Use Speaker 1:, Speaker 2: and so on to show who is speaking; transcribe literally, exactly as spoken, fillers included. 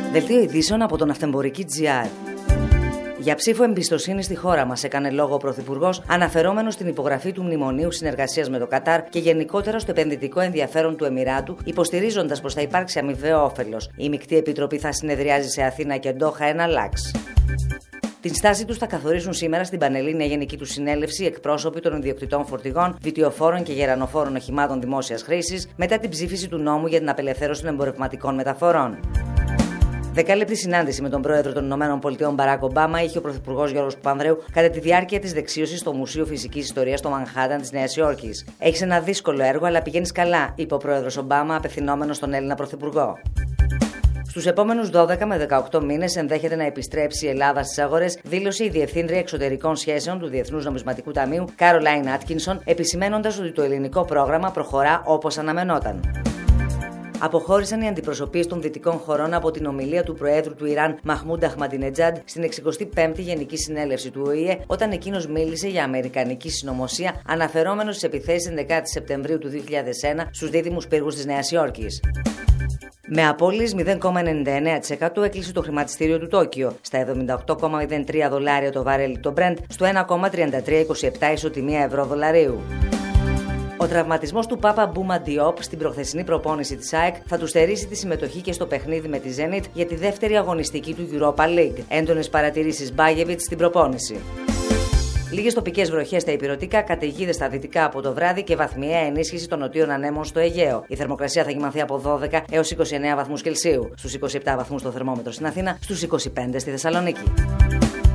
Speaker 1: Δελτίο ειδήσεων από τον Ναυτεμπορική τζι αρ. Για ψήφο εμπιστοσύνη στη χώρα μας έκανε λόγο ο Πρωθυπουργός, αναφερόμενος στην υπογραφή του Μνημονίου Συνεργασίας με το Κατάρ και γενικότερα στο επενδυτικό ενδιαφέρον του Εμιράτου, υποστηρίζοντας πως θα υπάρξει αμοιβαίο όφελος. Η Μεικτή Επιτροπή θα συνεδριάζει σε Αθήνα και Ντόχα ένα λάξ. Την στάση τους θα καθορίσουν σήμερα στην Πανελλήνια Γενική του Συνέλευση εκπρόσωποι των ιδιοκτητών φορτηγών, βιτιοφόρων και γερανοφόρων οχημάτων δημόσιας χρήσης, μετά την ψήφιση του νόμου για την απελευθέρωση των εμπορευματικών μεταφορών. Δεκάλεπτη συνάντηση με τον πρόεδρο των ΗΠΑ Μπαράκ Ομπάμα είχε ο πρωθυπουργός Γιώργος Παπανδρέου κατά τη διάρκεια της δεξίωσης στο Μουσείο Φυσικής Ιστορίας στο Μανχάταν της Νέας Υόρκης. Έχεις ένα δύσκολο έργο, αλλά πηγαίνεις καλά, είπε ο πρόεδρος Ομπάμα απευθυνόμενος στον Έλληνα πρωθυπουργό. Στους επόμενους δώδεκα με δεκαοκτώ μήνες ενδέχεται να επιστρέψει η Ελλάδα στις αγορές, δήλωσε η Διευθύντρια Εξωτερικών Σχέσεων του Διεθνούς Νομισματικού Ταμείου, Κάρολάιν Άτκινσον, επισημένοντας ότι το ελληνικό πρόγραμμα προχωρά όπως αναμενόταν. Αποχώρησαν οι αντιπροσωπείες των δυτικών χωρών από την ομιλία του Προέδρου του Ιράν, Μαχμούντ Αχμαντινετζάντ, στην εξηκοστή πέμπτη Γενική Συνέλευση του Ο Η Ε, όταν εκείνος μίλησε για αμερικανική συνωμοσία, αναφερόμενος στις επιθέσεις ενδεκάτη Σεπτεμβρίου του δύο χιλιάδες ένα στους δίδυμους πύργους της Νέας Υόρκης. Με απώλειες μηδέν κόμμα ενενήντα εννέα τοις εκατό έκλεισε το χρηματιστήριο του Τόκιο, στα εβδομήντα οκτώ κόμμα μηδέν τρία δολάρια το βαρέλι το Brent, στο ένα κόμμα τριάντα τρία είκοσι επτά ισοτιμία ευρώ-δολαρίου. Ο τραυματισμός του Πάπα Μπούμα Ντιόπ στην προχθεσινή προπόνηση της ΑΕΚ θα του στερήσει τη συμμετοχή και στο παιχνίδι με τη Zenit για τη δεύτερη αγωνιστική του Europa League. Έντονες παρατηρήσεις Μπάγεβιτς στην προπόνηση. Λίγες τοπικές βροχές στα ηπειρωτικά, καταιγίδες στα δυτικά από το βράδυ και βαθμιαία ενίσχυση των νοτίων ανέμων στο Αιγαίο. Η θερμοκρασία θα κυμανθεί από δώδεκα έως είκοσι εννέα βαθμούς Κελσίου. Στους είκοσι επτά βαθμούς το θερμόμετρο στην Αθήνα, στους είκοσι πέντε στη Θεσσαλονίκη.